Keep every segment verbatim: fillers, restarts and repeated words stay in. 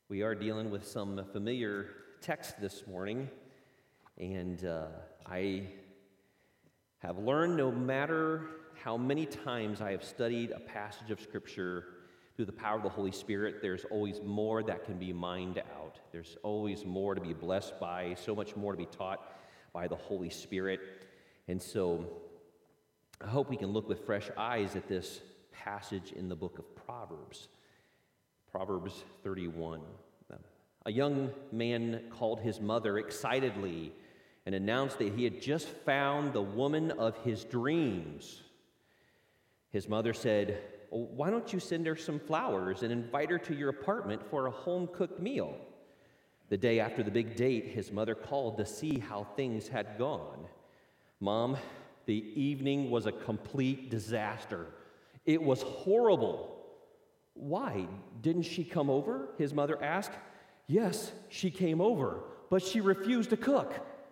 We are dealing with some familiar text this morning, and uh, I have learned no matter how many times I have studied a passage of Scripture through the power of the Holy Spirit, there's always more that can be mined out. There's always more to be blessed by, so much more to be taught by the Holy Spirit. And so I hope we can look with fresh eyes at this passage in the book of Proverbs. Proverbs thirty-one. A young man called his mother excitedly and announced that he had just found the woman of his dreams. His mother said, "Well, why don't you send her some flowers and invite her to your apartment for a home-cooked meal?" The day after the big date, his mother called to see how things had gone. "Mom, the evening was a complete disaster. It was horrible." "Why? Didn't she come over?" his mother asked. "Yes, she came over, but she refused to cook."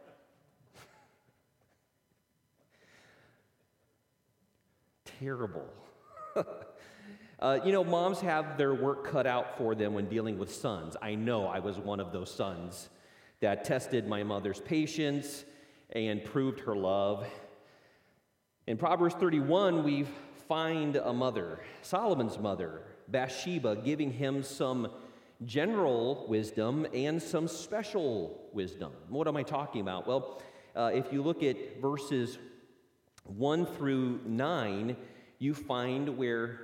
Terrible. uh, you know, moms have their work cut out for them when dealing with sons. I know I was one of those sons that tested my mother's patience and proved her love. In Proverbs thirty-one, we find a mother, Solomon's mother, Bathsheba, giving him some general wisdom and some special wisdom. What am I talking about? Well, uh, if you look at verses one through nine, you find where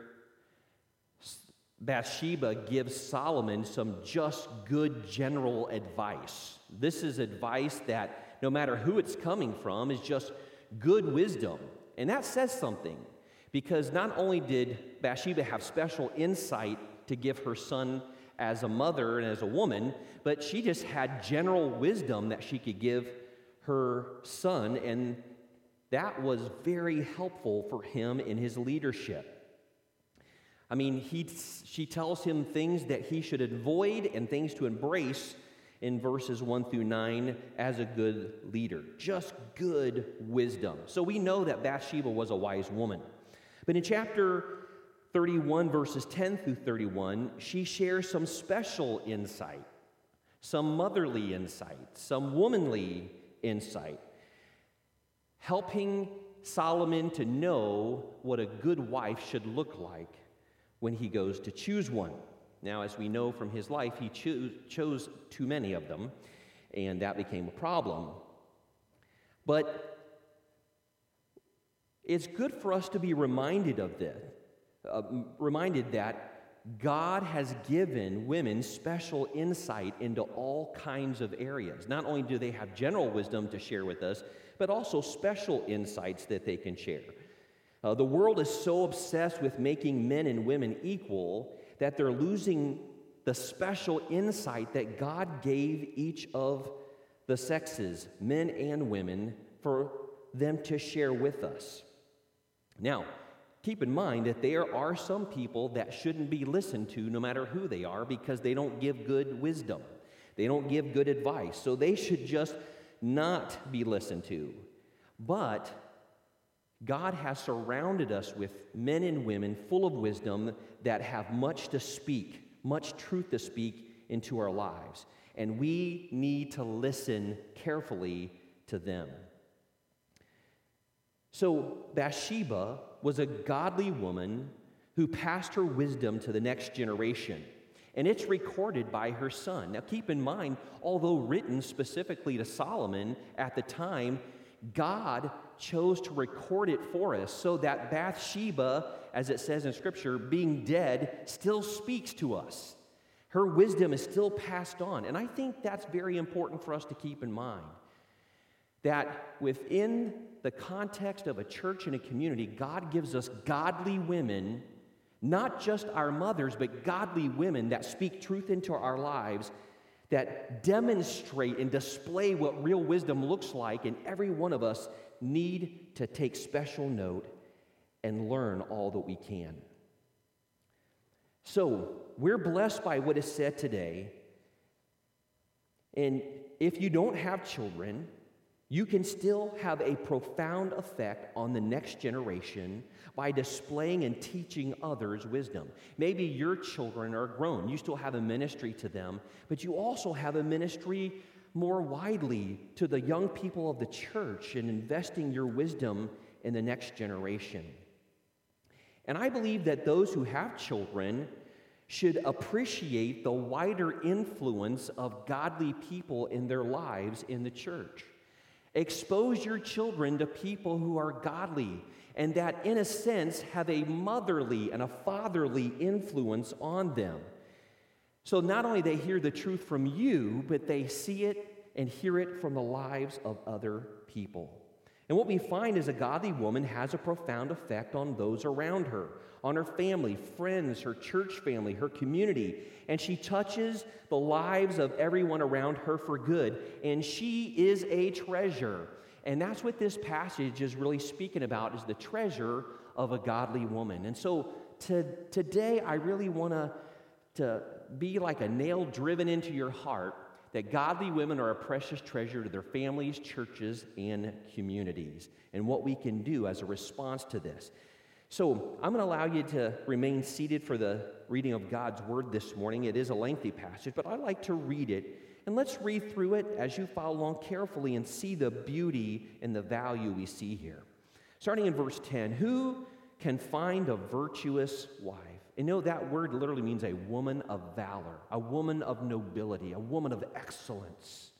Bathsheba gives Solomon some just good general advice. This is advice that, no matter who it's coming from, is just good wisdom. And that says something, because not only did Bathsheba have special insight to give her son as a mother and as a woman, but she just had general wisdom that she could give her son, and that was very helpful for him in his leadership. I mean, he, she tells him things that he should avoid and things to embrace in verses one through nine as a good leader. Just good wisdom. So we know that Bathsheba was a wise woman. But in chapter thirty-one, verses ten through thirty-one, she shares some special insight, some motherly insight, some womanly insight, helping Solomon to know what a good wife should look like when he goes to choose one. Now, as we know from his life, he cho- chose too many of them, and that became a problem. But it's good for us to be reminded of this, uh, reminded that God has given women special insight into all kinds of areas. Not only do they have general wisdom to share with us, but also special insights that they can share. Uh, the world is so obsessed with making men and women equal that they're losing the special insight that God gave each of the sexes, men and women, for them to share with us. Now, keep in mind that there are some people that shouldn't be listened to no matter who they are, because they don't give good wisdom. They don't give good advice. So they should just not be listened to. But God has surrounded us with men and women full of wisdom that have much to speak, much truth to speak into our lives. And we need to listen carefully to them. So Bathsheba was a godly woman who passed her wisdom to the next generation. And it's recorded by her son. Now keep in mind, although written specifically to Solomon at the time, God chose to record it for us so that Bathsheba, as it says in Scripture, being dead, still speaks to us. Her wisdom is still passed on. And I think that's very important for us to keep in mind. That within the context of a church and a community, God gives us godly women, not just our mothers, but godly women that speak truth into our lives, that demonstrate and display what real wisdom looks like, and every one of us need to take special note and learn all that we can. So, we're blessed by what is said today, and if you don't have children, You can still have a profound effect on the next generation by displaying and teaching others wisdom. Maybe your children are grown. You still have a ministry to them, but you also have a ministry more widely to the young people of the church and investing your wisdom in the next generation. And I believe that those who have children should appreciate the wider influence of godly people in their lives in the church. Expose your children to people who are godly and that, in a sense, have a motherly and a fatherly influence on them. So not only they hear the truth from you, but they see it and hear it from the lives of other people. And what we find is a godly woman has a profound effect on those around her, on her family, friends, her church family, her community. And she touches the lives of everyone around her for good. And she is a treasure. And that's what this passage is really speaking about, is the treasure of a godly woman. And so to, today I really want to to be like a nail driven into your heart that godly women are a precious treasure to their families, churches, and communities, and what we can do as a response to this. So I'm going to allow you to remain seated for the reading of God's Word this morning. It is a lengthy passage, but I like to read it. And let's read through it as you follow along carefully and see the beauty and the value we see here. Starting in verse ten, who can find a virtuous wife? And you know, that word literally means a woman of valor, a woman of nobility, a woman of excellence.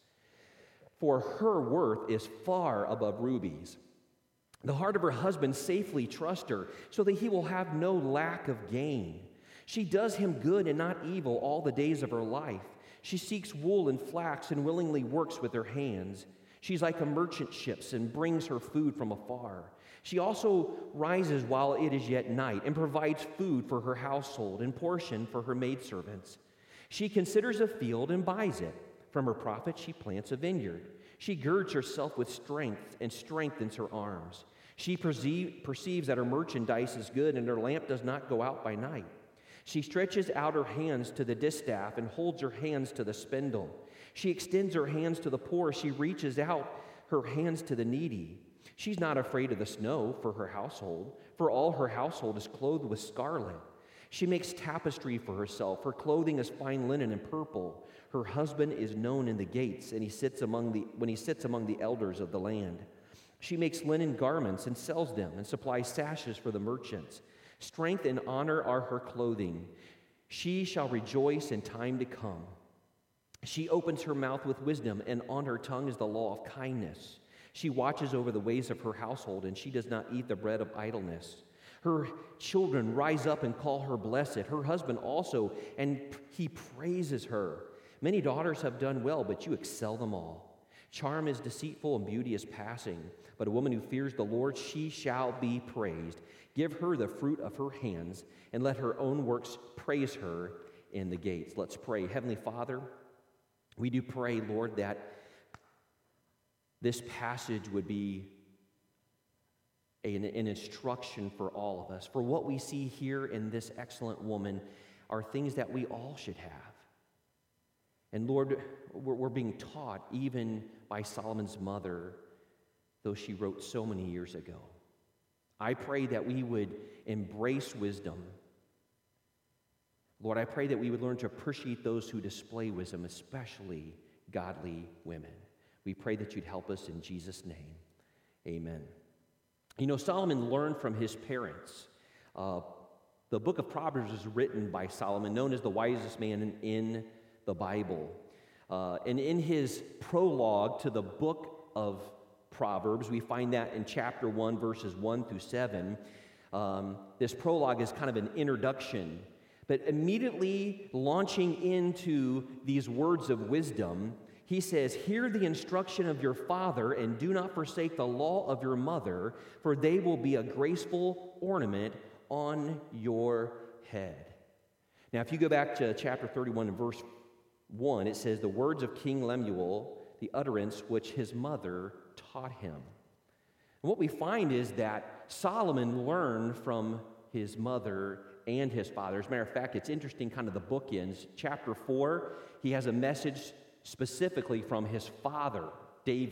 For her worth is far above rubies. The heart of her husband safely trusts her, so that he will have no lack of gain. She does him good and not evil all the days of her life. She seeks wool and flax and willingly works with her hands. She's like a merchant ship and brings her food from afar. She also rises while it is yet night and provides food for her household and portion for her maidservants. She considers a field and buys it. From her profit she plants a vineyard. She girds herself with strength and strengthens her arms. She perceive, perceives that her merchandise is good and her lamp does not go out by night. She stretches out her hands to the distaff and holds her hands to the spindle. She extends her hands to the poor. She reaches out her hands to the needy. She's not afraid of the snow for her household, for all her household is clothed with scarlet. She makes tapestry for herself. Her clothing is fine linen and purple. Her husband is known in the gates, and he sits among the when he sits among the elders of the land. She makes linen garments and sells them, and supplies sashes for the merchants. Strength and honor are her clothing. She shall rejoice in time to come. She opens her mouth with wisdom, and on her tongue is the law of kindness. She watches over the ways of her household, and she does not eat the bread of idleness. Her children rise up and call her blessed, her husband also, and he praises her. Many daughters have done well, but you excel them all. Charm is deceitful and beauty is passing, but a woman who fears the Lord, she shall be praised. Give her the fruit of her hands, and let her own works praise her in the gates. Let's pray. Heavenly Father, we do pray, Lord, that this passage would be an, an instruction for all of us. For what we see here in this excellent woman are things that we all should have. And Lord, we're, we're being taught even by Solomon's mother, though she wrote so many years ago. I pray that we would embrace wisdom. Lord, I pray that we would learn to appreciate those who display wisdom, especially godly women. We pray that you'd help us in Jesus' name. Amen. You know, Solomon learned from his parents. Uh, the book of Proverbs is written by Solomon, known as the wisest man in, in the Bible. Uh, and in his prologue to the book of Proverbs, we find that in chapter one, verses one through seven. Um, this prologue is kind of an introduction. But immediately launching into these words of wisdom, he says, "Hear the instruction of your father, and do not forsake the law of your mother, for they will be a graceful ornament on your head." Now, if you go back to chapter thirty-one and verse one, it says, "The words of King Lemuel, the utterance which his mother taught him." And what we find is that Solomon learned from his mother and his father. As a matter of fact, it's interesting, kind of the bookends. Chapter four, he has a message specifically from his father, David.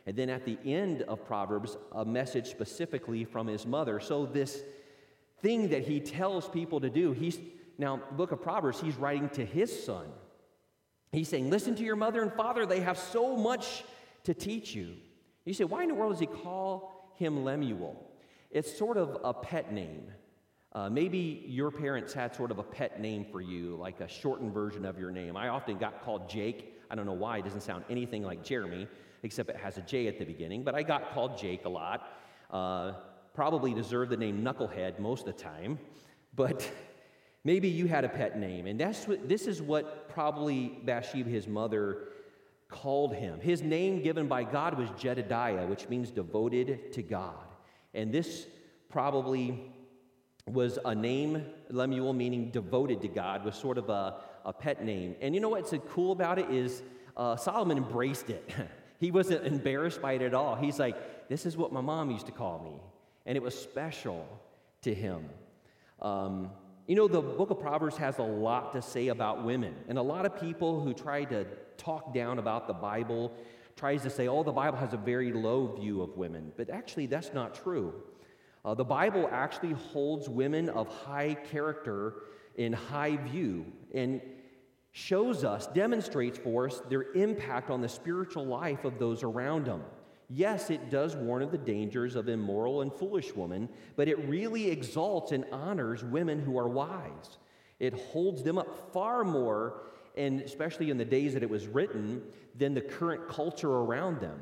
And then at the end of Proverbs, a message specifically from his mother. So this thing that he tells people to do, he's now, the book of Proverbs, he's writing to his son. He's saying, listen to your mother and father. They have so much to teach you. You say, why in the world does he call him Lemuel? It's sort of a pet name. Uh, maybe your parents had sort of a pet name for you, like a shortened version of your name. I often got called Jake. I don't know why. It doesn't sound anything like Jeremy, except it has a J at the beginning. But I got called Jake a lot. Uh, probably deserved the name Knucklehead most of the time. But maybe you had a pet name. And that's what, this is what probably Bathsheba, his mother, called him. His name given by God was Jedediah, which means devoted to God. And this probably was a name, Lemuel, meaning devoted to God, was sort of a, a pet name. And you know what's cool about it is uh, Solomon embraced it. He wasn't embarrassed by it at all. He's like, this is what my mom used to call me. And it was special to him. Um, you know, the book of Proverbs has a lot to say about women. And a lot of people who try to talk down about the Bible tries to say, oh, the Bible has a very low view of women. But actually, that's not true. Uh, the Bible actually holds women of high character in high view and shows us, demonstrates for us their impact on the spiritual life of those around them. Yes, it does warn of the dangers of immoral and foolish women, but it really exalts and honors women who are wise. It holds them up far more, and especially in the days that it was written, than the current culture around them.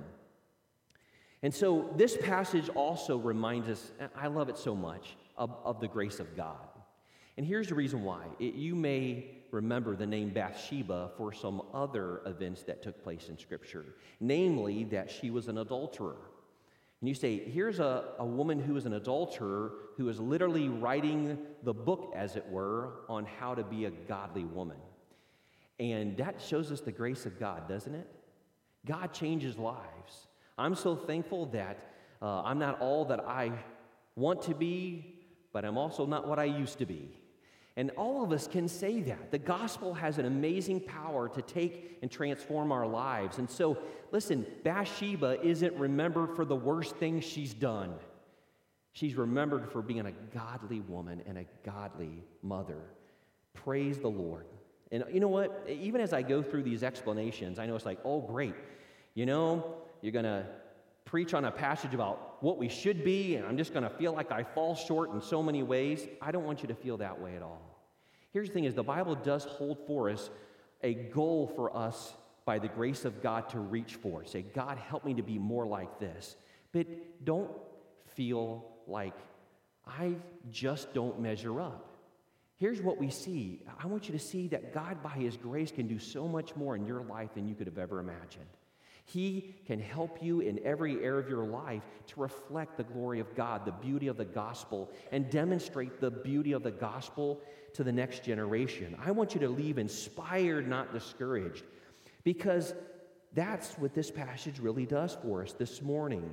And so this passage also reminds us, and I love it so much, of, of the grace of God. And here's the reason why. It, you may remember the name Bathsheba for some other events that took place in Scripture, namely that she was an adulterer. And you say, here's a, a woman who is an adulterer who is literally writing the book, as it were, on how to be a godly woman. And that shows us the grace of God, doesn't it? God changes lives. I'm so thankful that uh, I'm not all that I want to be, but I'm also not what I used to be. And all of us can say that. The gospel has an amazing power to take and transform our lives. And so, listen, Bathsheba isn't remembered for the worst things she's done. She's remembered for being a godly woman and a godly mother. Praise the Lord. And you know what? Even as I go through these explanations, I know it's like, oh, great. You know, you're going to preach on a passage about what we should be, and I'm just going to feel like I fall short in so many ways. I don't want you to feel that way at all. Here's the thing is the Bible does hold for us a goal for us by the grace of God to reach for. Say, God, help me to be more like this. But don't feel like I just don't measure up. Here's what we see. I want you to see that God, by His grace, can do so much more in your life than you could have ever imagined. He can help you in every area of your life to reflect the glory of God, the beauty of the gospel, and demonstrate the beauty of the gospel to the next generation. I want you to leave inspired, not discouraged, because that's what this passage really does for us this morning.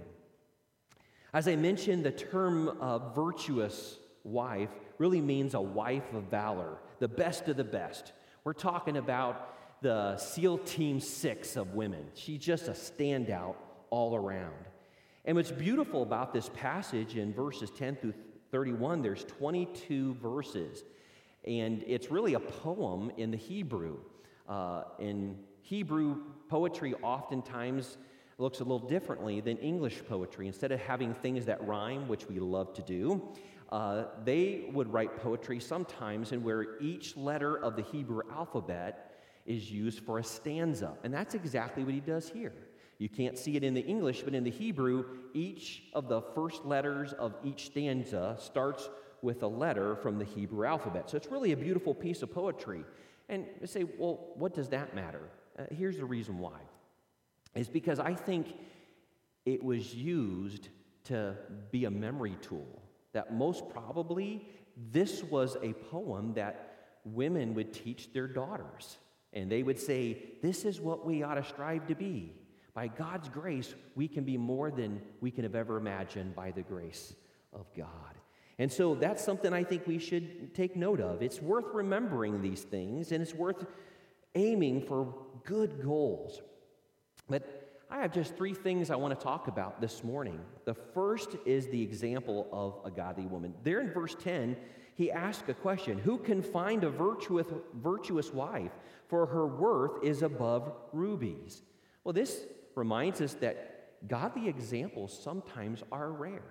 As I mentioned, the term uh, virtuous wife really means a wife of valor, the best of the best. We're talking about the SEAL Team Six of women. She's just a standout all around. And what's beautiful about this passage in verses ten through thirty-one, there's twenty-two verses. And it's really a poem in the Hebrew. Uh, in Hebrew, poetry oftentimes looks a little differently than English poetry. Instead of having things that rhyme, which we love to do, uh, they would write poetry sometimes in where each letter of the Hebrew alphabet is used for a stanza. And that's exactly what he does here. You can't see it in the English, but in the Hebrew, each of the first letters of each stanza starts with a letter from the Hebrew alphabet. So it's really a beautiful piece of poetry. And you say, well, what does that matter? Uh, here's the reason why. It's because I think it was used to be a memory tool. That most probably this was a poem that women would teach their daughters. And they would say, this is what we ought to strive to be. By God's grace, we can be more than we can have ever imagined by the grace of God. And so that's something I think we should take note of. It's worth remembering these things, and it's worth aiming for good goals. But I have just three things I want to talk about this morning. The first is the example of a godly woman. There in verse ten, he asks a question: who can find a virtuous, virtuous wife? For her worth is above rubies. Well, this reminds us that godly examples sometimes are rare.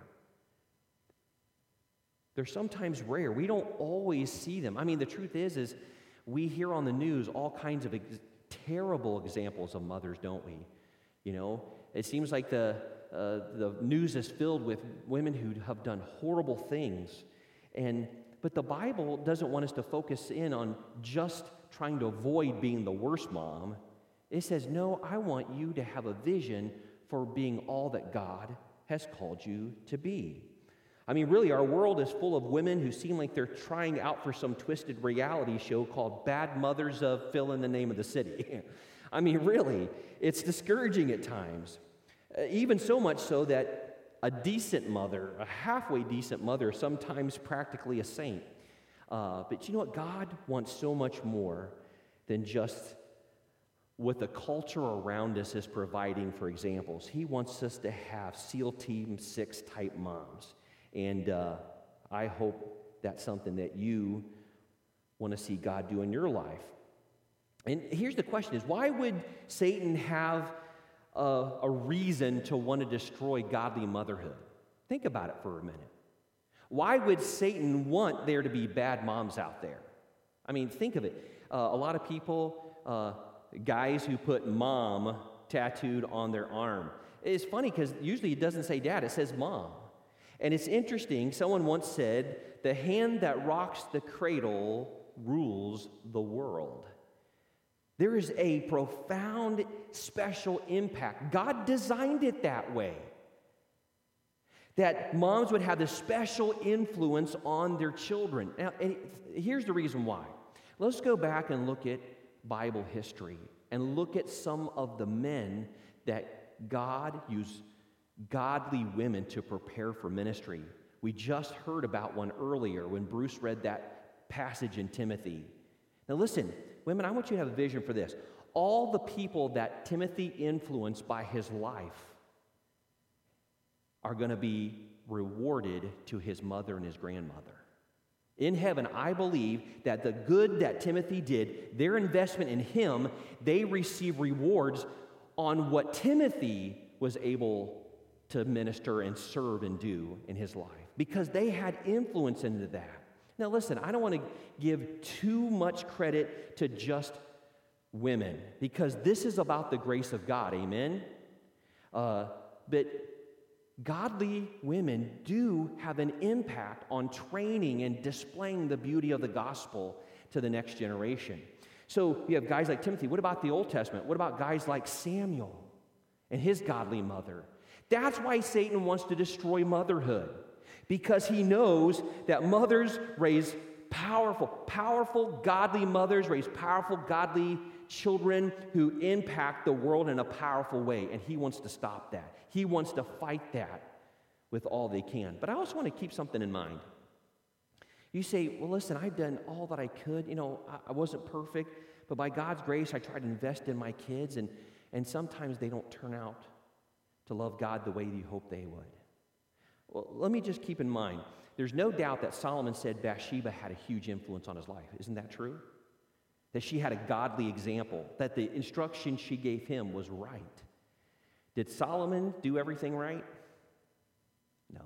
They're sometimes rare. We don't always see them. I mean, the truth is, is we hear on the news all kinds of ex- terrible examples of mothers, don't we? You know, it seems like the uh, the news is filled with women who have done horrible things, and but the Bible doesn't want us to focus in on just trying to avoid being the worst mom. It says, no, I want you to have a vision for being all that God has called you to be. I mean, really, our world is full of women who seem like they're trying out for some twisted reality show called Bad Mothers of Fill in the Name of the City. I mean, really, it's discouraging at times. Uh, even so much so that a decent mother, a halfway decent mother, is sometimes practically a saint. Uh, but you know what? God wants so much more than just what the culture around us is providing for examples. He wants us to have SEAL Team six type moms. And uh, I hope that's something that you want to see God do in your life. And here's the question is, why would Satan have a, a reason to want to destroy godly motherhood? Think about it for a minute. Why would Satan want there to be bad moms out there? I mean, think of it. Uh, a lot of people, uh, guys who put mom tattooed on their arm. It's funny because usually it doesn't say dad, it says mom. And it's interesting, someone once said, the hand that rocks the cradle rules the world. There is a profound, special impact. God designed it that way. That moms would have this special influence on their children. Now, and here's the reason why. Let's go back and look at Bible history and look at some of the men that God used godly women to prepare for ministry. We just heard about one earlier when Bruce read that passage in Timothy. Now listen, women, I want you to have a vision for this. All the people that Timothy influenced by his life are going to be rewarded to his mother and his grandmother. In heaven, I believe that the good that Timothy did, their investment in him, they receive rewards on what Timothy was able to minister and serve and do in his life, because they had influence into that. Now listen, I don't want to give too much credit to just women, because this is about the grace of God, amen? Uh, but godly women do have an impact on training and displaying the beauty of the gospel to the next generation. So you have guys like Timothy. What about the Old Testament? What about guys like Samuel and his godly mother? That's why Satan wants to destroy motherhood, because he knows that mothers raise powerful, powerful, godly mothers raise powerful, godly children who impact the world in a powerful way, and he wants to stop that. He wants to fight that with all they can. But I also want to keep something in mind. You say, well, listen, I've done all that I could. You know, I, I wasn't perfect, but by God's grace, I tried to invest in my kids, and, and sometimes they don't turn out to love God the way you hope they would. Well, let me just keep in mind, there's no doubt that Solomon said Bathsheba had a huge influence on his life. Isn't that true? That she had a godly example, that the instruction she gave him was right. Did Solomon do everything right? No.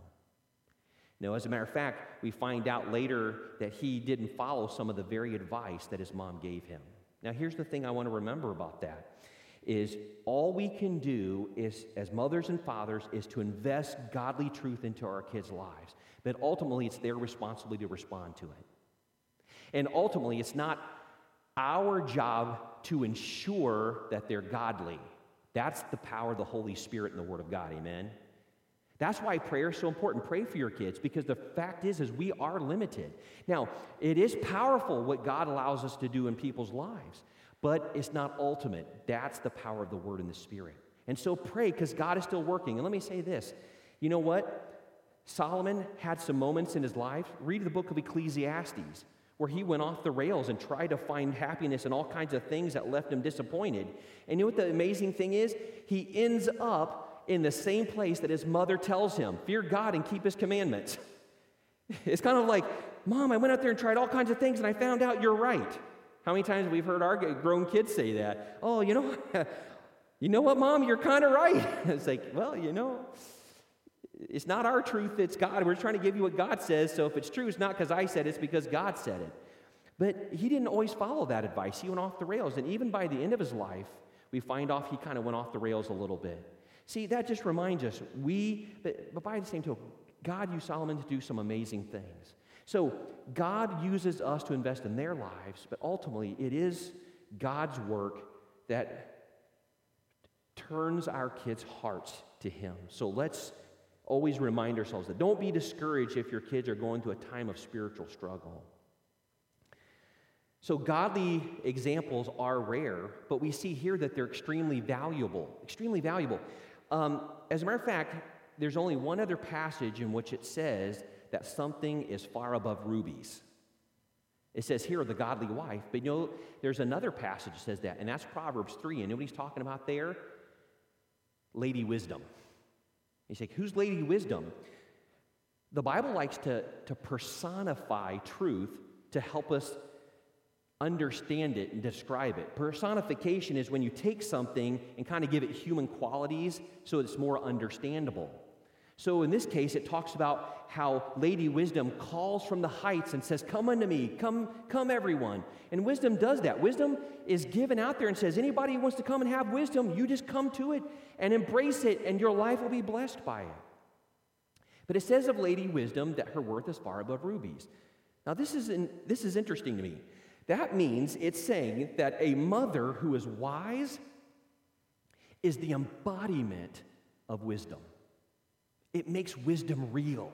No, as a matter of fact, we find out later that he didn't follow some of the very advice that his mom gave him. Now, here's the thing I want to remember about that. Is all we can do is, as mothers and fathers, is to invest godly truth into our kids' lives. But ultimately, it's their responsibility to respond to it. And ultimately, it's not our job to ensure that they're godly. That's the power of the Holy Spirit and the Word of God, amen? That's why prayer is so important. Pray for your kids, because the fact is, is we are limited. Now, it is powerful what God allows us to do in people's lives. But it's not ultimate. That's the power of the Word and the Spirit. And so pray, because God is still working. And let me say this. You know what? Solomon had some moments in his life. Read the book of Ecclesiastes, where he went off the rails and tried to find happiness in all kinds of things that left him disappointed. And you know what the amazing thing is? He ends up in the same place that his mother tells him, fear God and keep his commandments. It's kind of like, Mom, I went out there and tried all kinds of things and I found out you're right. How many times have we heard our grown kids say that? Oh, you know, you know what, Mom, you're kind of right. It's like, well, you know, it's not our truth, it's God. We're trying to give you what God says, so if it's true, it's not because I said it, it's because God said it. But he didn't always follow that advice. He went off the rails, and even by the end of his life, we find off he kind of went off the rails a little bit. See, that just reminds us, we, but, but by the same token, God used Solomon to do some amazing things. So God uses us to invest in their lives, but ultimately it is God's work that turns our kids' hearts to him. So let's always remind ourselves that don't be discouraged if your kids are going through a time of spiritual struggle. So godly examples are rare, but we see here that they're extremely valuable, extremely valuable. Um, as a matter of fact, there's only one other passage in which it says that something is far above rubies. It says here, the godly wife, but you know, there's another passage that says that, and that's Proverbs three, and nobody's talking about there? Lady Wisdom. You say, who's Lady Wisdom? The Bible likes to, to personify truth to help us understand it and describe it. Personification is when you take something and kind of give it human qualities so it's more understandable. So in this case, it talks about how Lady Wisdom calls from the heights and says, come unto me, come, come everyone. And wisdom does that. Wisdom is given out there and says, anybody who wants to come and have wisdom, you just come to it and embrace it, and your life will be blessed by it. But it says of Lady Wisdom that her worth is far above rubies. Now this is, in, this is interesting to me. That means it's saying that a mother who is wise is the embodiment of wisdom. It makes wisdom real.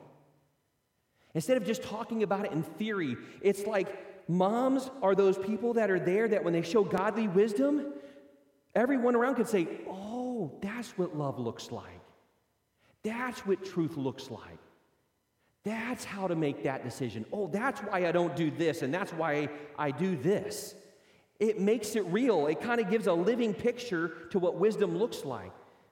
Instead of just talking about it in theory, it's like moms are those people that are there that when they show godly wisdom, everyone around can say, oh, that's what love looks like. That's what truth looks like. That's how to make that decision. Oh, that's why I don't do this, and that's why I do this. It makes it real. It kind of gives a living picture to what wisdom looks like.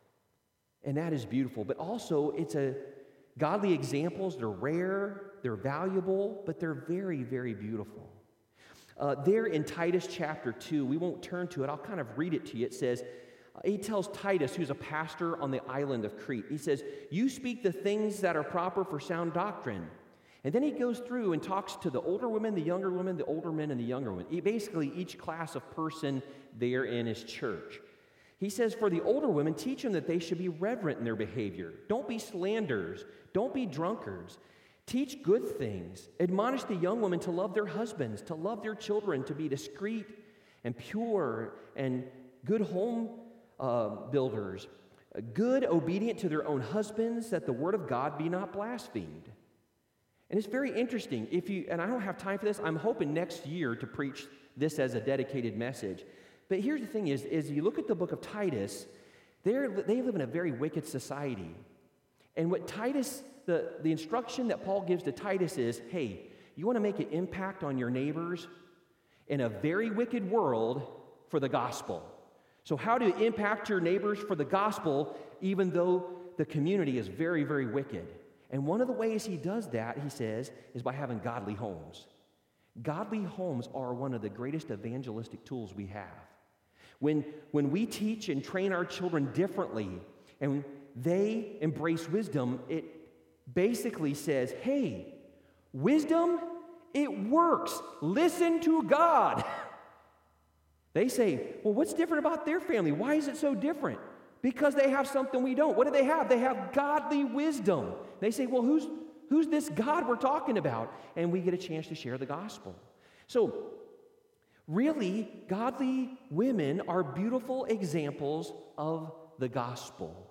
And that is beautiful. But also, it's a godly examples. They're rare, they're valuable, but they're very, very beautiful. Uh, there in Titus chapter two, we won't turn to it. I'll kind of read it to you. It says, uh, he tells Titus, who's a pastor on the island of Crete, he says, you speak the things that are proper for sound doctrine. And then he goes through and talks to the older women, the younger women, the older men, and the younger women. He, basically, each class of person there in his church. He says, for the older women, teach them that they should be reverent in their behavior. Don't be slanderers. Don't be drunkards. Teach good things. Admonish the young women to love their husbands, to love their children, to be discreet and pure and good home uh, builders, good, obedient to their own husbands, that the word of God be not blasphemed. And it's very interesting. If you, and I don't have time for this, I'm hoping next year to preach this as a dedicated message. But here's the thing is, is you look at the book of Titus, they're, they live in a very wicked society. And what Titus, the, the instruction that Paul gives to Titus is, hey, you want to make an impact on your neighbors in a very wicked world for the gospel. So how do you impact your neighbors for the gospel even though the community is very, very wicked? And one of the ways he does that, he says, is by having godly homes. Godly homes are one of the greatest evangelistic tools we have. When, when we teach and train our children differently and they embrace wisdom, it basically says, hey, wisdom, it works. Listen to God. They say, well, what's different about their family? Why is it so different? Because they have something we don't. What do they have? They have godly wisdom. They say, well, who's, who's this God we're talking about? And we get a chance to share the gospel. So, really, godly women are beautiful examples of the gospel.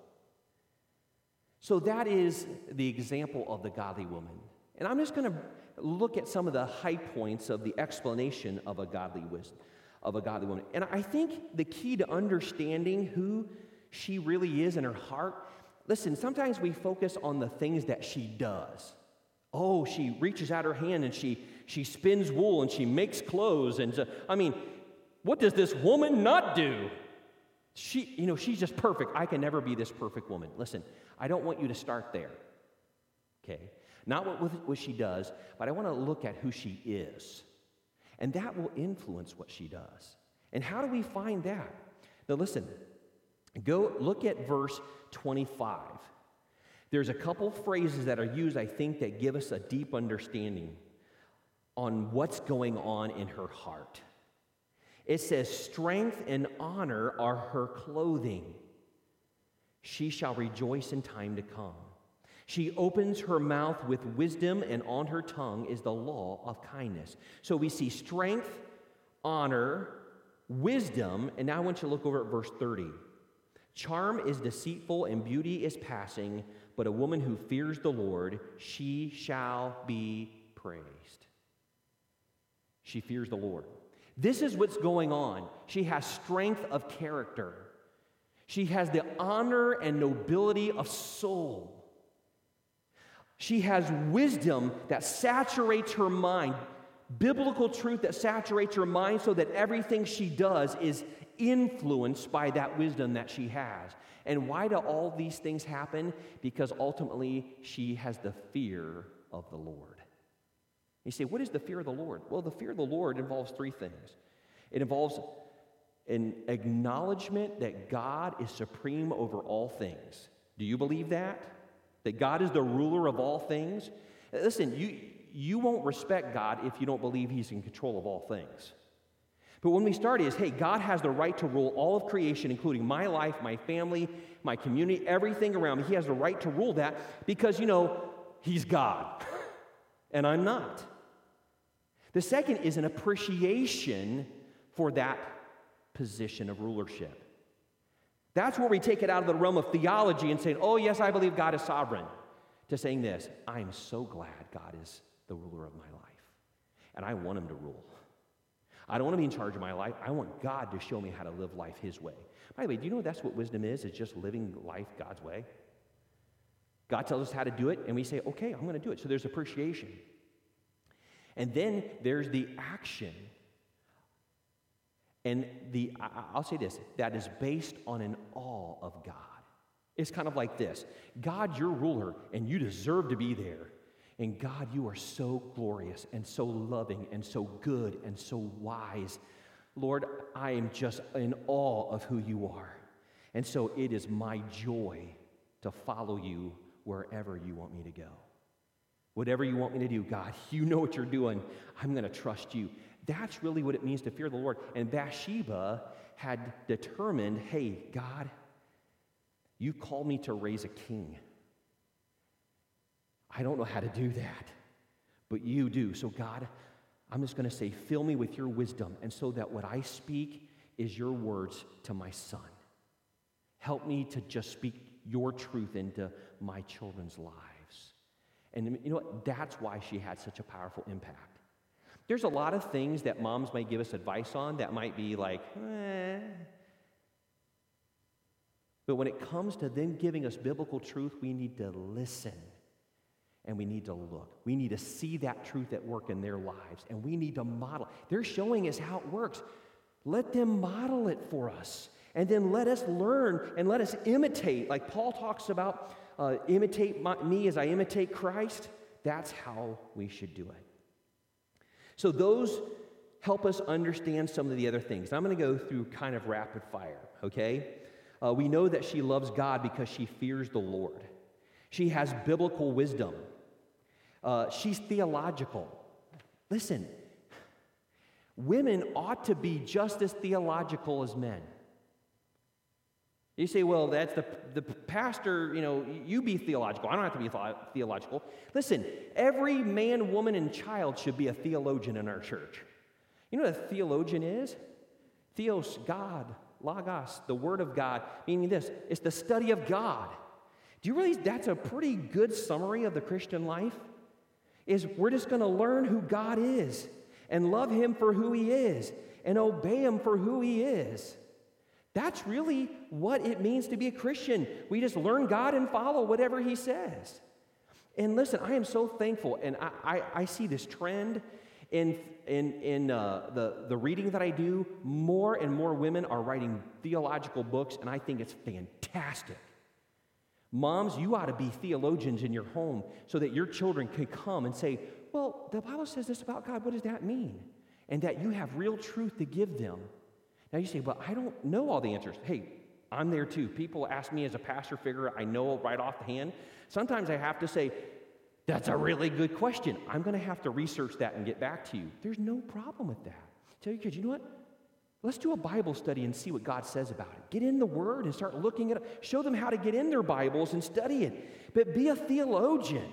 So that is the example of the godly woman. And I'm just going to look at some of the high points of the explanation of a godly wisdom, of a godly woman. And I think the key to understanding who she really is in her heart, listen, sometimes we focus on the things that she does. Oh, she reaches out her hand and she she spins wool and she makes clothes. And so, I mean, what does this woman not do? She, you know, she's just perfect. I can never be this perfect woman. Listen, I don't want you to start there, okay? Not what, what she does, but I want to look at who she is. And that will influence what she does. And how do we find that? Now listen, go look at verse twenty-five. There's a couple phrases that are used, I think, that give us a deep understanding on what's going on in her heart. It says, strength and honor are her clothing. She shall rejoice in time to come. She opens her mouth with wisdom, and on her tongue is the law of kindness. So we see strength, honor, wisdom, and now I want you to look over at verse thirty. Charm is deceitful and beauty is passing, but a woman who fears the Lord, she shall be praised. She fears the Lord. This is what's going on. She has strength of character. She has the honor and nobility of soul. She has wisdom that saturates her mind, biblical truth that saturates her mind so that everything she does is influenced by that wisdom that she has. And why do all these things happen? Because ultimately she has the fear of the Lord. You say, what is the fear of the Lord? Well, the fear of the Lord involves three things. It involves an acknowledgement that God is supreme over all things. Do you believe that? That God is the ruler of all things? Listen, you, you won't respect God if you don't believe he's in control of all things. But when we start is, hey, God has the right to rule all of creation, including my life, my family, my community, everything around me. He has the right to rule that because, you know, he's God, and I'm not. The second is an appreciation for that position of rulership. That's where we take it out of the realm of theology and saying, oh, yes, I believe God is sovereign, to saying this, I am so glad God is the ruler of my life, and I want him to rule. I don't want to be in charge of my life. I want God to show me how to live life his way. By the way, do you know that's what wisdom is? It's just living life God's way. God tells us how to do it, and we say, okay, I'm going to do it. So there's appreciation. And then there's the action. And the I'll say this, that is based on an awe of God. It's kind of like this. God, you're ruler, and you deserve to be there. And God, you are so glorious and so loving and so good and so wise. Lord, I am just in awe of who you are. And so it is my joy to follow you wherever you want me to go. Whatever you want me to do, God, you know what you're doing. I'm going to trust you. That's really what it means to fear the Lord. And Bathsheba had determined, hey, God, you called me to raise a king. I don't know how to do that, but you do. So God, I'm just going to say, fill me with your wisdom, and so that what I speak is your words to my son. Help me to just speak your truth into my children's lives. And you know what? That's why she had such a powerful impact. There's a lot of things that moms might give us advice on that might be like, eh. But when it comes to them giving us biblical truth, we need to listen. And we need to look. We need to see that truth at work in their lives. And we need to model. They're showing us how it works. Let them model it for us. And then let us learn and let us imitate. Like Paul talks about, uh, imitate my, me as I imitate Christ. That's how we should do it. So those help us understand some of the other things. I'm going to go through kind of rapid fire, okay? Uh, we know that she loves God because she fears the Lord. She has biblical wisdom. Uh, she's theological. Listen, women ought to be just as theological as men. You say, well, that's the, the pastor, you know, you be theological. I don't have to be theological. Listen, every man, woman, and child should be a theologian in our church. You know what a theologian is? Theos, God, logos, the word of God, meaning this, it's the study of God. Do you realize that's a pretty good summary of the Christian life? Is we're just going to learn who God is and love him for who he is and obey him for who he is. That's really what it means to be a Christian. We just learn God and follow whatever he says. And listen, I am so thankful, and I, I, I see this trend, In, in, in uh, the, the reading that I do, more and more women are writing theological books, and I think it's fantastic. Moms, you ought to be theologians in your home so that your children can come and say, well, the Bible says this about God. What does that mean? And that you have real truth to give them. Now you say, well, I don't know all the answers. Hey, I'm there too. People ask me as a pastor figure, I know right off the hand. Sometimes I have to say, that's a really good question. I'm going to have to research that and get back to you. There's no problem with that. Tell your kids, you know what? Let's do a Bible study and see what God says about it. Get in the Word and start looking at it. Show them how to get in their Bibles and study it. But be a theologian.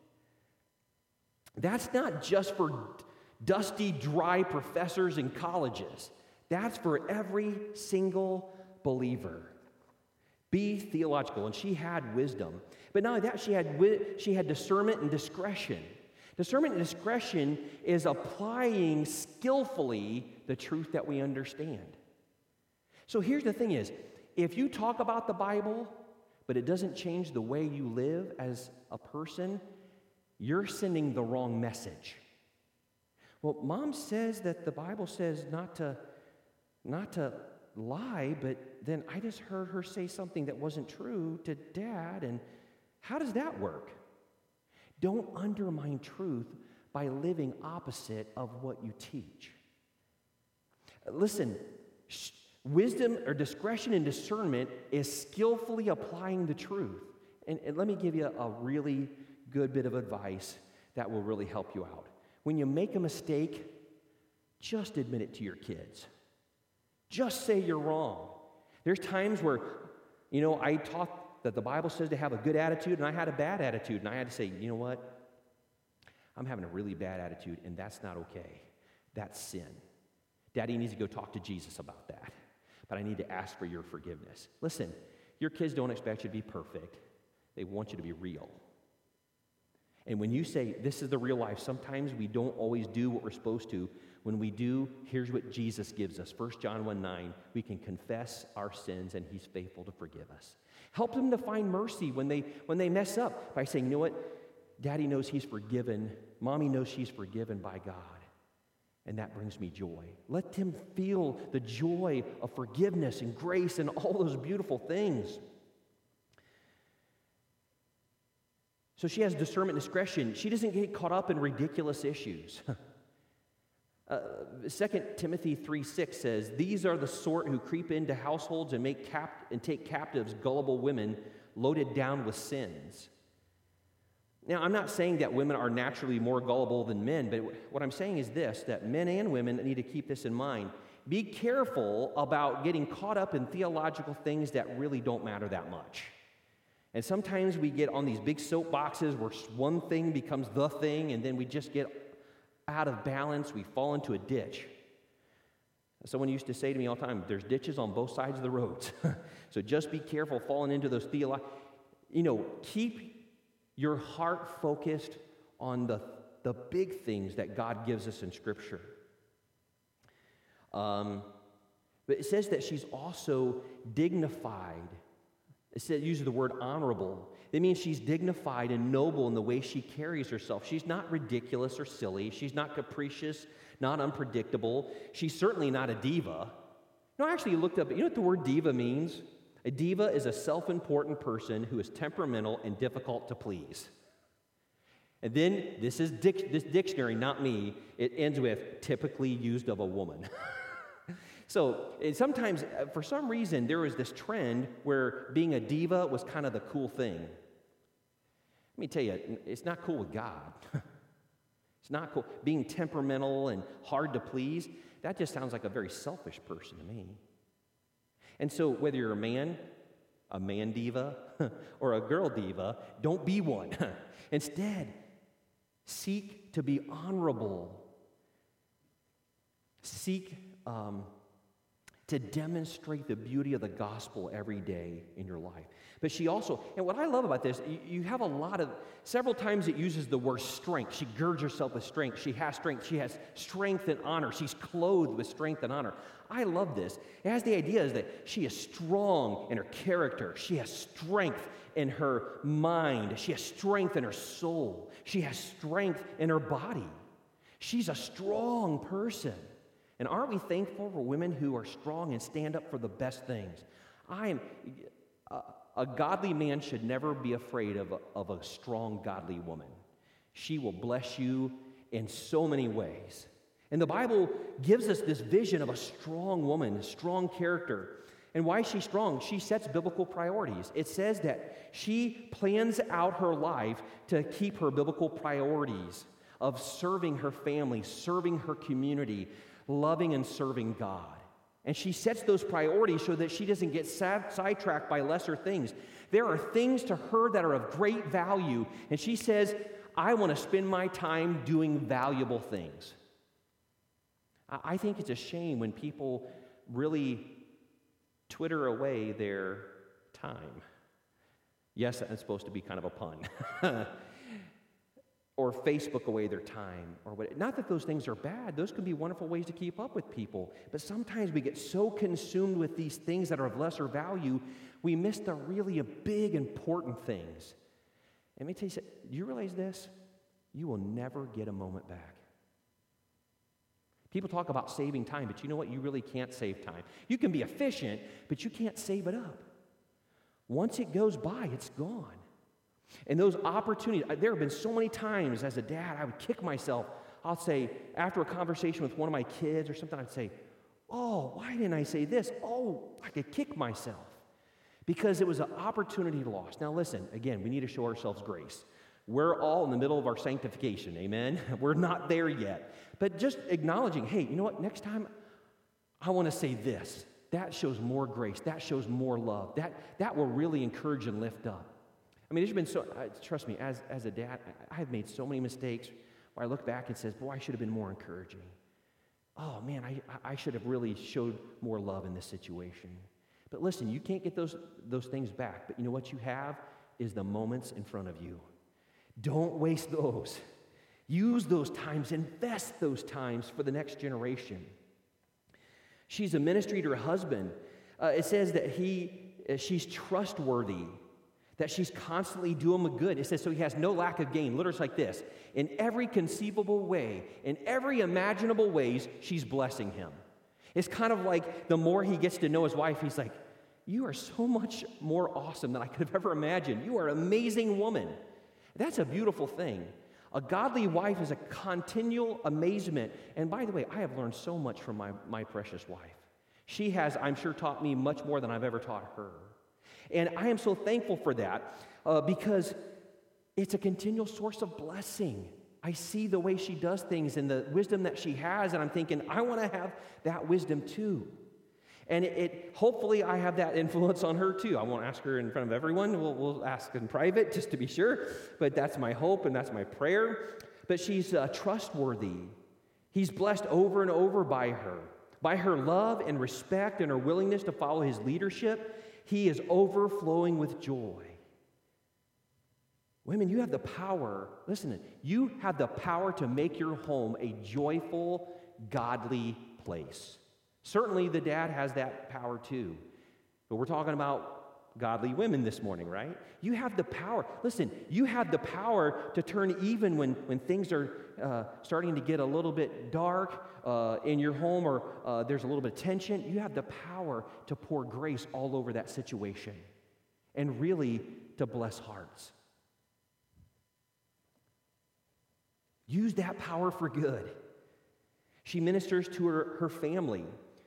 That's not just for dusty, dry professors in colleges. That's for every single believer. Be theological. And she had wisdom. But not only that, she had, she had discernment and discretion. Discernment and discretion is applying skillfully the truth that we understand. So here's the thing is, if you talk about the Bible, but it doesn't change the way you live as a person, you're sending the wrong message. Well, Mom says that the Bible says not to, not to lie, but then I just heard her say something that wasn't true to Dad, and how does that work? Don't undermine truth by living opposite of what you teach. Listen, sh- wisdom or discretion and discernment is skillfully applying the truth. And, and let me give you a really good bit of advice that will really help you out. When you make a mistake, just admit it to your kids. Just say you're wrong. There's times where, you know, I taught that the Bible says to have a good attitude, and I had a bad attitude, and I had to say, you know what? I'm having a really bad attitude, and that's not okay. That's sin. Daddy needs to go talk to Jesus about that, but I need to ask for your forgiveness. Listen, your kids don't expect you to be perfect. They want you to be real. And when you say, this is the real life, sometimes we don't always do what we're supposed to. When we do, here's what Jesus gives us. First John one nine, we can confess our sins, and he's faithful to forgive us. Help them to find mercy when they, when they mess up by saying, you know what? Daddy knows he's forgiven. Mommy knows she's forgiven by God. And that brings me joy. Let them feel the joy of forgiveness and grace and all those beautiful things. So she has discernment and discretion. She doesn't get caught up in ridiculous issues. uh, Second Timothy three six says, these are the sort who creep into households and make cap- and take captives gullible women loaded down with sins. Now, I'm not saying that women are naturally more gullible than men, but what I'm saying is this, that men and women need to keep this in mind. Be careful about getting caught up in theological things that really don't matter that much. And sometimes we get on these big soapboxes where one thing becomes the thing, and then we just get out of balance. We fall into a ditch. Someone used to say to me all the time, there's ditches on both sides of the roads. So just be careful falling into those theological, you know, keep your heart focused on the, the big things that God gives us in Scripture. Um, but it says that she's also dignified. It says, uses the word honorable. It means she's dignified and noble in the way she carries herself. She's not ridiculous or silly. She's not capricious, not unpredictable. She's certainly not a diva. No, I actually looked up, you know what the word diva means? A diva is a self-important person who is temperamental and difficult to please. And then, this is dic- this dictionary, not me, it ends with typically used of a woman. So and sometimes, for some reason, there was this trend where being a diva was kind of the cool thing. Let me tell you, it's not cool with God. It's not cool. Being temperamental and hard to please, that just sounds like a very selfish person to me. And so whether you're a man, a man diva, or a girl diva, don't be one. Instead, seek to be honorable. Seek um, to demonstrate the beauty of the gospel every day in your life. But she also, and what I love about this, you, you have a lot of, several times it uses the word strength. She girds herself with strength. She has strength. She has strength and honor. She's clothed with strength and honor. I love this. It has the idea is that she is strong in her character. She has strength in her mind. She has strength in her soul. She has strength in her body. She's a strong person. And aren't we thankful for women who are strong and stand up for the best things? I am, a, a godly man should never be afraid of a, of a strong, godly woman. She will bless you in so many ways. And the Bible gives us this vision of a strong woman, a strong character. And why is she strong? She sets biblical priorities. It says that she plans out her life to keep her biblical priorities of serving her family, serving her community, loving and serving God. And she sets those priorities so that she doesn't get sad, sidetracked by lesser things. There are things to her that are of great value, and she says, I want to spend my time doing valuable things. I think it's a shame when people really Twitter away their time. Yes, that's supposed to be kind of a pun. Or Facebook away their time, or what. Not that those things are bad. Those can be wonderful ways to keep up with people. But sometimes we get so consumed with these things that are of lesser value, we miss the really big, important things. Let me tell you, do you realize this? You will never get a moment back. People talk about saving time, but you know what? You really can't save time. You can be efficient, but you can't save it up. Once it goes by, it's gone. And those opportunities, there have been so many times as a dad, I would kick myself. I'll say, after a conversation with one of my kids or something, I'd say, oh, why didn't I say this? Oh, I could kick myself. Because it was an opportunity lost. Now listen, again, we need to show ourselves grace. We're all in the middle of our sanctification, amen? We're not there yet. But just acknowledging, hey, you know what? Next time, I want to say this. That shows more grace. That shows more love. That, that will really encourage and lift up. I mean, there's been so, uh, trust me, as, as a dad, I, I've made so many mistakes where I look back and says, boy, I should have been more encouraging. Oh, man, I, I should have really showed more love in this situation. But listen, you can't get those, those things back. But you know what you have is the moments in front of you. Don't waste those. Use those times. Invest those times for the next generation. She's a ministry to her husband. Uh, it says that he, uh, she's trustworthy, that she's constantly doing him good. It says, so he has no lack of gain. Literally, it's like this. In every conceivable way, in every imaginable ways, she's blessing him. It's kind of like the more he gets to know his wife, he's like, you are so much more awesome than I could have ever imagined. You are an amazing woman. That's a beautiful thing. A godly wife is a continual amazement. And by the way, I have learned so much from my, my precious wife. She has, I'm sure, taught me much more than I've ever taught her. And I am so thankful for that uh, because it's a continual source of blessing. I see the way she does things and the wisdom that she has, and I'm thinking, I want to have that wisdom too. And it, it hopefully I have that influence on her too. I won't ask her in front of everyone. We'll, we'll ask in private just to be sure. But that's my hope and that's my prayer. But she's uh, trustworthy. He's blessed over and over by her. By her love and respect and her willingness to follow his leadership, he is overflowing with joy. Women, you have the power, listen, you have the power to make your home a joyful, godly place. Certainly the dad has that power too. But we're talking about godly women this morning, right? You have the power. Listen, you have the power to turn even when, when things are uh, starting to get a little bit dark uh, in your home or uh, there's a little bit of tension. You have the power to pour grace all over that situation and really to bless hearts. Use that power for good. She ministers to her, her family.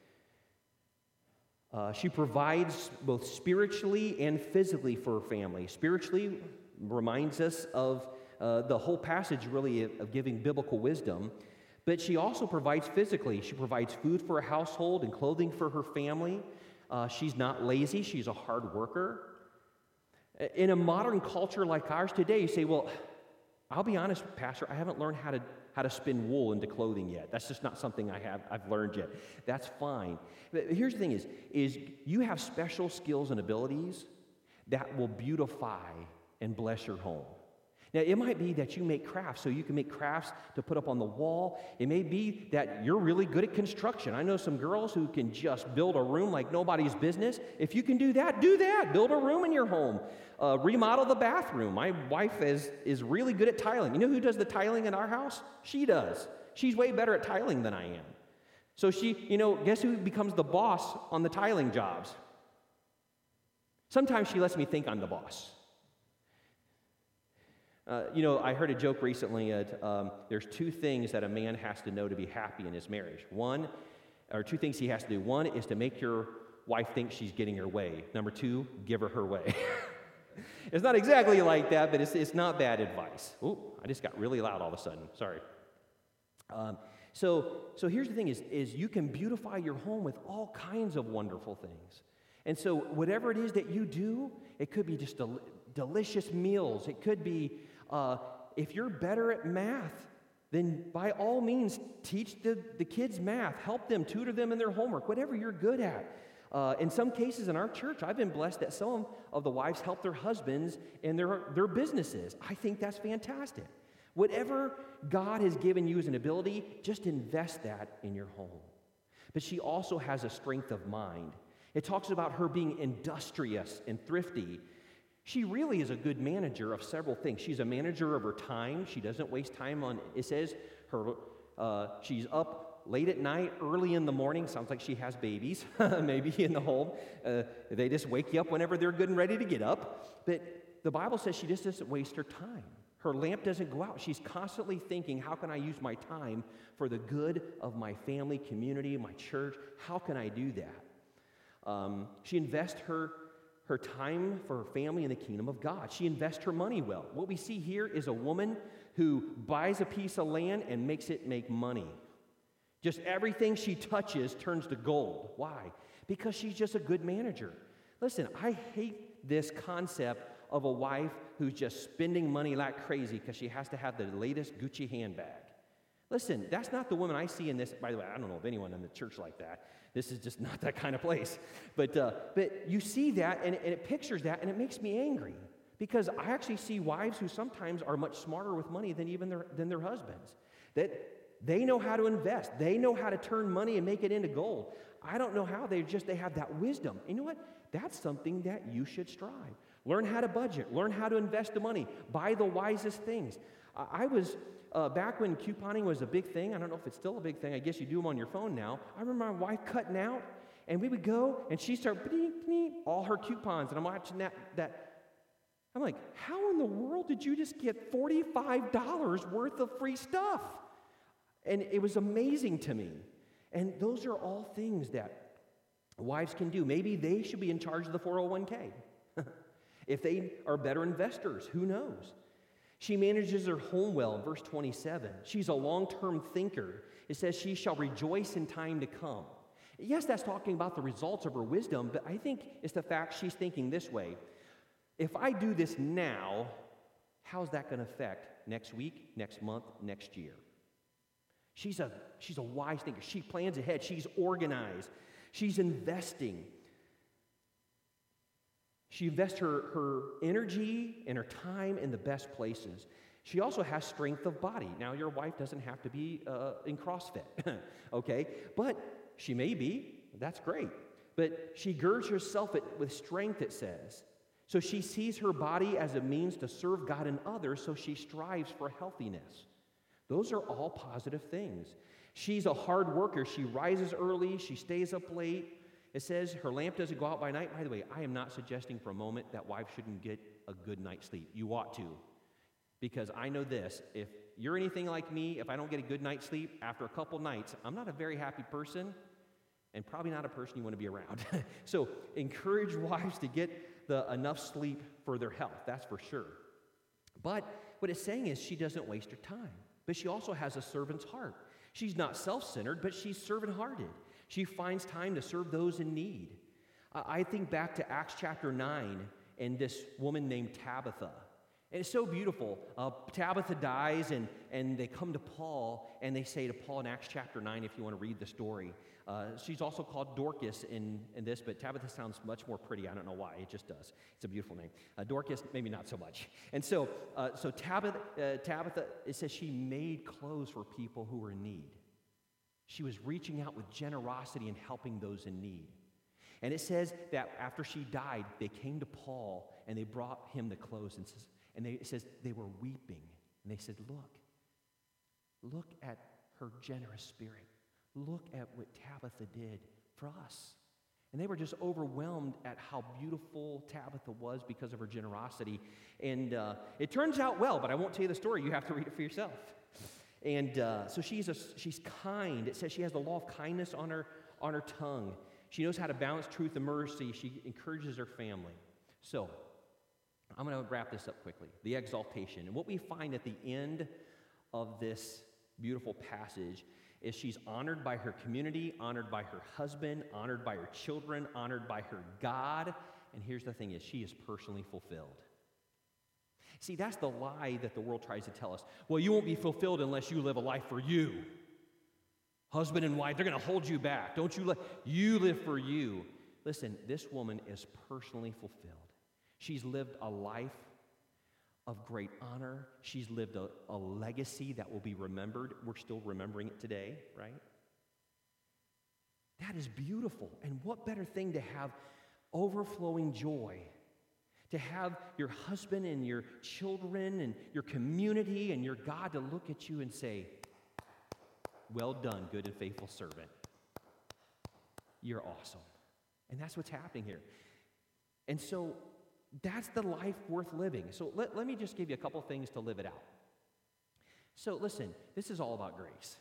Uh, she provides both spiritually and physically for her family. Spiritually reminds us of uh, the whole passage, really, of, of giving biblical wisdom. But she also provides physically. She provides food for her household and clothing for her family. Uh, she's not lazy. She's a hard worker. In a modern culture like ours today, you say, well, I'll be honest, Pastor, I haven't learned how to how to spin wool into clothing yet. That's just not something I have I've learned yet. That's fine. But here's the thing is, is you have special skills and abilities that will beautify and bless your home. Now, it might be that you make crafts, so you can make crafts to put up on the wall. It may be that you're really good at construction. I know some girls who can just build a room like nobody's business. If you can do that, do that. Build a room in your home. Uh, remodel the bathroom. My wife is, is really good at tiling. You know who does the tiling in our house? She does. She's way better at tiling than I am. So she, you know, guess who becomes the boss on the tiling jobs? Sometimes she lets me think I'm the boss. Uh, you know, I heard a joke recently that um, there's two things that a man has to know to be happy in his marriage. One, or two things he has to do. One is to make your wife think she's getting her way. Number two, give her her way. It's not exactly like that, but it's, it's not bad advice. Ooh, I just got really loud all of a sudden. Sorry. Um, so, so here's the thing is, is you can beautify your home with all kinds of wonderful things. And so whatever it is that you do, it could be just del- delicious meals. It could be, uh, if you're better at math, then by all means, teach the, the kids math. Help them, tutor them in their homework, whatever you're good at. Uh, in some cases in our church, I've been blessed that some of the wives help their husbands in their, their businesses. I think that's fantastic. Whatever God has given you as an ability, just invest that in your home. But she also has a strength of mind. It talks about her being industrious and thrifty. She really is a good manager of several things. She's a manager of her time. She doesn't waste time on, it says her. Uh, she's up late at night, early in the morning. Sounds like she has babies, maybe in the home. Uh, they just wake you up whenever they're good and ready to get up. But the Bible says she just doesn't waste her time. Her lamp doesn't go out. She's constantly thinking, how can I use my time for the good of my family, community, my church? How can I do that? Um, she invests her, her time for her family in the kingdom of God. She invests her money well. What we see here is a woman who buys a piece of land and makes it make money. Just everything she touches turns to gold. Why? Because she's just a good manager. Listen, I hate this concept of a wife who's just spending money like crazy because she has to have the latest Gucci handbag. Listen, that's not the woman I see in this. By the way, I don't know of anyone in the church like that. This is just not that kind of place. But uh, but you see that, and it, and it pictures that, and it makes me angry. Because I actually see wives who sometimes are much smarter with money than even their, than their husbands. That they know how to invest. They know how to turn money and make it into gold. I don't know how. They just, they have that wisdom. You know what? That's something that you should strive. Learn how to budget. Learn how to invest the money. Buy the wisest things. I, I was, uh, back when couponing was a big thing, I don't know if it's still a big thing. I guess you do them on your phone now. I remember my wife cutting out, and we would go, and she'd start, all her coupons, and I'm watching that, that, I'm like, how in the world did you just get forty-five dollars worth of free stuff? And it was amazing to me. And those are all things that wives can do. Maybe they should be in charge of the four oh one k. If they are better investors, who knows? She manages her home well in verse twenty-seven. She's a long-term thinker. It says she shall rejoice in time to come. Yes, that's talking about the results of her wisdom, but I think it's the fact she's thinking this way. If I do this now, how's that going to affect next week, next month, next year? She's a, she's a wise thinker. She plans ahead. She's organized. She's investing. She invests her, her energy and her time in the best places. She also has strength of body. Now, your wife doesn't have to be uh, in CrossFit, okay? But she may be. That's great. But she girds herself with strength, it says. So she sees her body as a means to serve God and others, so she strives for healthiness. Those are all positive things. She's a hard worker. She rises early. She stays up late. It says her lamp doesn't go out by night. By the way, I am not suggesting for a moment that wives shouldn't get a good night's sleep. You ought to. Because I know this. If you're anything like me, if I don't get a good night's sleep, after a couple nights, I'm not a very happy person and probably not a person you want to be around. So encourage wives to get the enough sleep for their health. That's for sure. But what it's saying is she doesn't waste her time. But she also has a servant's heart. She's not self-centered, but she's servant-hearted. She finds time to serve those in need. Uh, I think back to Acts chapter nine and this woman named Tabitha. And it's so beautiful. Uh, Tabitha dies, and, and they come to Paul, and they say to Paul in Acts chapter nine, if you want to read the story. Uh, she's also called Dorcas in, in this, but Tabitha sounds much more pretty. I don't know why. It just does. It's a beautiful name. Uh, Dorcas, maybe not so much. And so, uh, so Tabitha, uh, Tabitha, it says she made clothes for people who were in need. She was reaching out with generosity and helping those in need. And it says that after she died, they came to Paul, and they brought him the clothes, and, says, and they, it says they were weeping. And they said, look, look at her generous spirit. Look at what Tabitha did for us. And they were just overwhelmed at how beautiful Tabitha was because of her generosity. And uh, it turns out well, but I won't tell you the story. You have to read it for yourself. And uh, so she's, a, she's kind. It says she has the law of kindness on her, on her tongue. She knows how to balance truth and mercy. She encourages her family. So I'm going to wrap this up quickly. The exaltation. And what we find at the end of this beautiful passage is she's honored by her community, honored by her husband, honored by her children, honored by her God. And here's the thing is, she is personally fulfilled. See, that's the lie that the world tries to tell us. Well, you won't be fulfilled unless you live a life for you. Husband and wife, they're going to hold you back. Don't you let, you live for you. Listen, this woman is personally fulfilled. She's lived a life of great honor. She's lived a, a legacy that will be remembered. We're still remembering it today, right? That is beautiful. And what better thing to have overflowing joy, to have your husband and your children and your community and your God to look at you and say, well done, good and faithful servant. You're awesome. And that's what's happening here. And so that's the life worth living. So let, let me just give you a couple things to live it out. So listen, this is all about grace.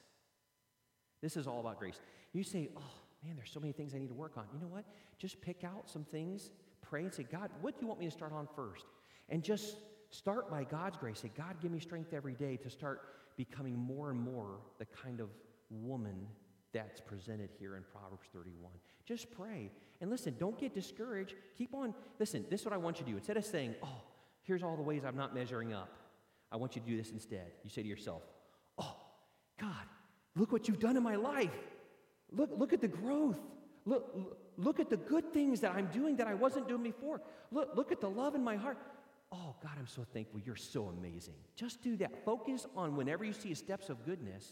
This is all about grace. You say, oh, man, there's so many things I need to work on. You know what? Just pick out some things, pray and say, God, what do you want me to start on first? And just start by God's grace. Say, God, give me strength every day to start becoming more and more the kind of woman that's presented here in Proverbs thirty-one. Just pray. And listen, don't get discouraged. Keep on. Listen, this is what I want you to do. Instead of saying, oh, here's all the ways I'm not measuring up, I want you to do this instead. You say to yourself, oh, God, look what you've done in my life. Look, look at the growth. Look, look at the good things that I'm doing that I wasn't doing before. Look, look at the love in my heart. Oh, God, I'm so thankful. You're so amazing. Just do that. Focus on whenever you see steps of goodness,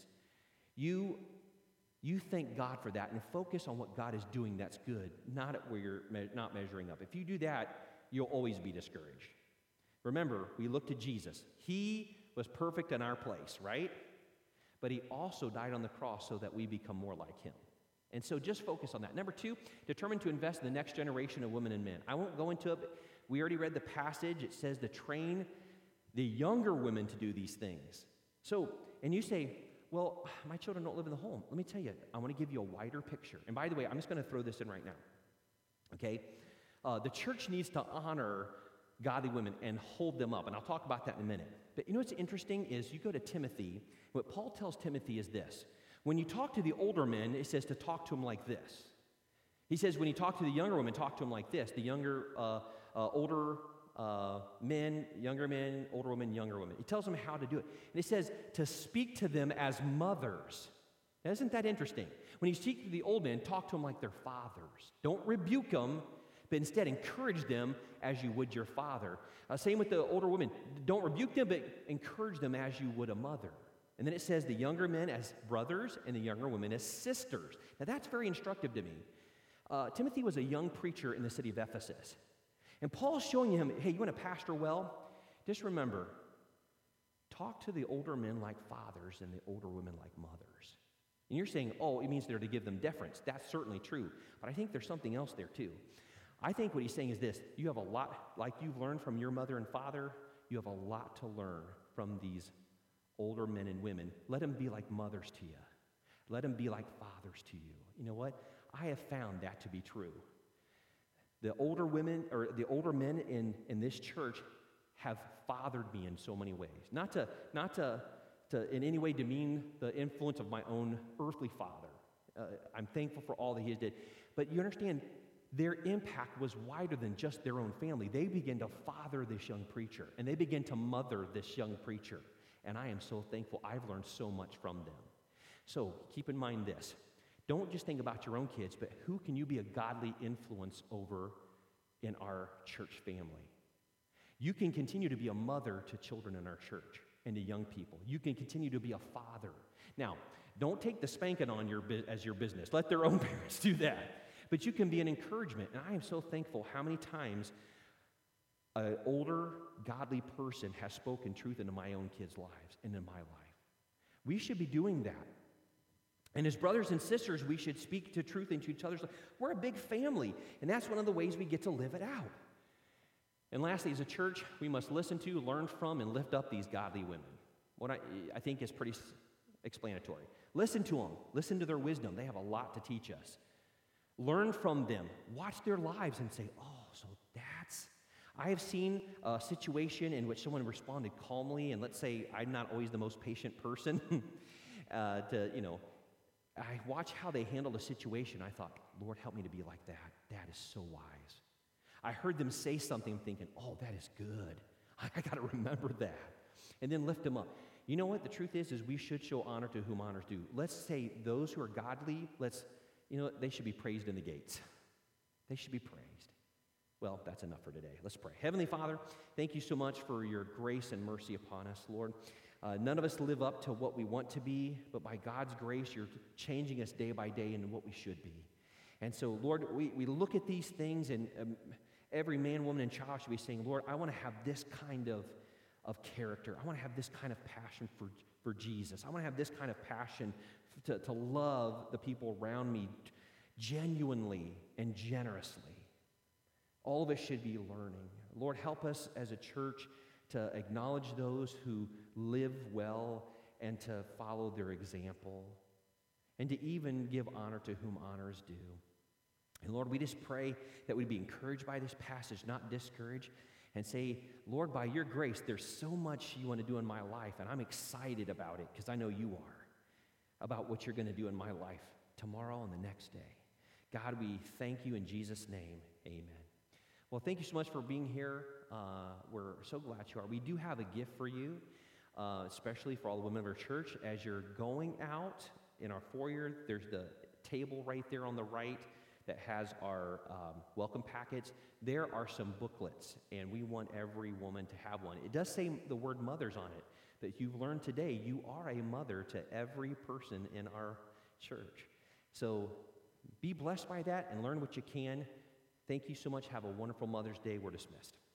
you You thank God for that and focus on what God is doing that's good, not at where you're me- not measuring up. If you do that, you'll always be discouraged. Remember, we look to Jesus. He was perfect in our place, right? But he also died on the cross so that we become more like him. And so just focus on that. Number two, determine to invest in the next generation of women and men. I won't go into it, but we already read the passage. It says to train the younger women to do these things. So, and you say, well, my children don't live in the home. Let me tell you, I want to give you a wider picture. And by the way, I'm just going to throw this in right now, okay? Uh, the church needs to honor godly women and hold them up, and I'll talk about that in a minute. But you know what's interesting is you go to Timothy, what Paul tells Timothy is this. When you talk to the older men, it says to talk to them like this. He says when you talk to the younger women, talk to them like this. The younger, uh, uh, older Uh, men, younger men, older women, younger women. He tells them how to do it. And it says to speak to them as mothers. Now, isn't that interesting? When you speak to the old men, talk to them like their fathers. Don't rebuke them, but instead encourage them as you would your father. Uh, same with the older women. Don't rebuke them, but encourage them as you would a mother. And then it says the younger men as brothers and the younger women as sisters. Now, that's very instructive to me. Uh, Timothy was a young preacher in the city of Ephesus. And Paul's showing him, hey, you want to pastor well? Just remember, talk to the older men like fathers and the older women like mothers. And you're saying, oh, it means they're to give them deference. That's certainly true. But I think there's something else there too. I think what he's saying is this. You have a lot, like you've learned from your mother and father, you have a lot to learn from these older men and women. Let them be like mothers to you. Let them be like fathers to you. You know what? I have found that to be true. The older women, or the older men in, in this church have fathered me in so many ways. Not to, not to, to in any way demean the influence of my own earthly father. Uh, I'm thankful for all that he did. But you understand, their impact was wider than just their own family. They began to father this young preacher, and they began to mother this young preacher. And I am so thankful. I've learned so much from them. So keep in mind this. Don't just think about your own kids, but who can you be a godly influence over in our church family? You can continue to be a mother to children in our church and to young people. You can continue to be a father. Now, don't take the spanking on your as your business. Let their own parents do that. But you can be an encouragement. And I am so thankful how many times an older, godly person has spoken truth into my own kids' lives and in my life. We should be doing that. And as brothers and sisters, we should speak to truth into each other's life. We're a big family, and that's one of the ways we get to live it out. And lastly, as a church, we must listen to, learn from, and lift up these godly women. What I, I think is pretty explanatory. Listen to them. Listen to their wisdom. They have a lot to teach us. Learn from them. Watch their lives and say, oh, so that's... I have seen a situation in which someone responded calmly, and let's say I'm not always the most patient person, uh, to, you know, I watch how they handled a situation. I thought, Lord, help me to be like that. That is so wise. I heard them say something, thinking, oh, that is good. I got to remember that. And then lift them up. You know what? The truth is, is we should show honor to whom honors due. Let's say those who are godly, let's, you know, they should be praised in the gates. They should be praised. Well, that's enough for today. Let's pray. Heavenly Father, thank you so much for your grace and mercy upon us, Lord. Uh, none of us live up to what we want to be, but by God's grace, you're changing us day by day into what we should be. And so, Lord, we, we look at these things, and um, every man, woman, and child should be saying, Lord, I want to have this kind of, of character. I want to have this kind of passion for, for Jesus. I want to have this kind of passion to, to love the people around me genuinely and generously. All of us should be learning. Lord, help us as a church to acknowledge those who live well and to follow their example, and to even give honor to whom honor is due. And Lord, we just pray that we'd be encouraged by this passage, not discouraged, and say, Lord, by your grace, there's so much you want to do in my life, and I'm excited about it because I know you are, about what you're going to do in my life tomorrow and the next day. God, we thank you in Jesus' name. Amen. Well, thank you so much for being here. Uh, we're so glad you are. We do have a gift for you, uh, especially for all the women of our church. As you're going out in our foyer, there's the table right there on the right that has our um, welcome packets. There are some booklets, and we want every woman to have one. It does say the word mothers on it, but you've learned today you are a mother to every person in our church. So be blessed by that and learn what you can. Thank you so much. Have a wonderful Mother's Day. We're dismissed.